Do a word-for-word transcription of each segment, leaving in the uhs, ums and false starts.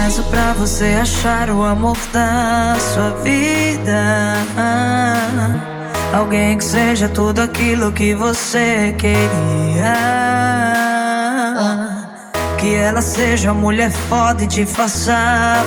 rezo pra você achar o amor da sua vida. Alguém que seja tudo aquilo que você queria. Que ela seja uma mulher foda e te faça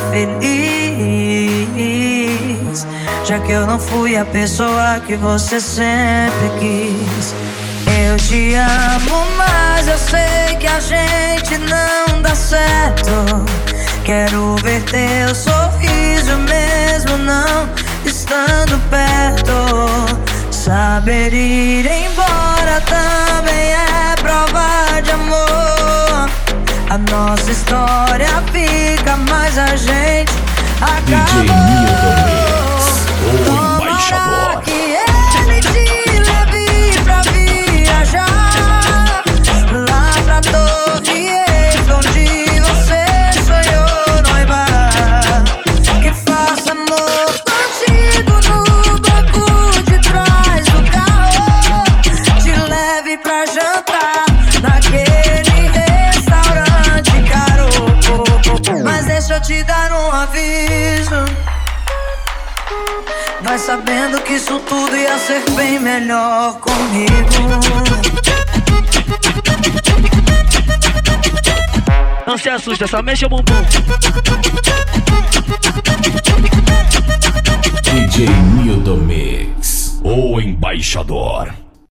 feliz. Já que eu não fui a pessoa que você sempre quis. Eu te amo, mas eu sei que a gente não dá certo. Quero ver teu sorriso mesmo não estando perto. Saber ir embora também é prova de amor. A nossa história fica, mas a gente acabou. D J Milton Mix, o embaixador. Que ele te leve pra viajar lá pra Torre Eiffel, onde você sonhou noivar. Que faça amor contigo no banco de trás do carro. Te leve pra jantar naquele restaurante caro. Mas deixa eu te dar um aviso. Vai sabendo que isso tudo ia ser bem melhor comigo. Não se assusta, só mexe o bumbum. D J Milton Mix, o embaixador.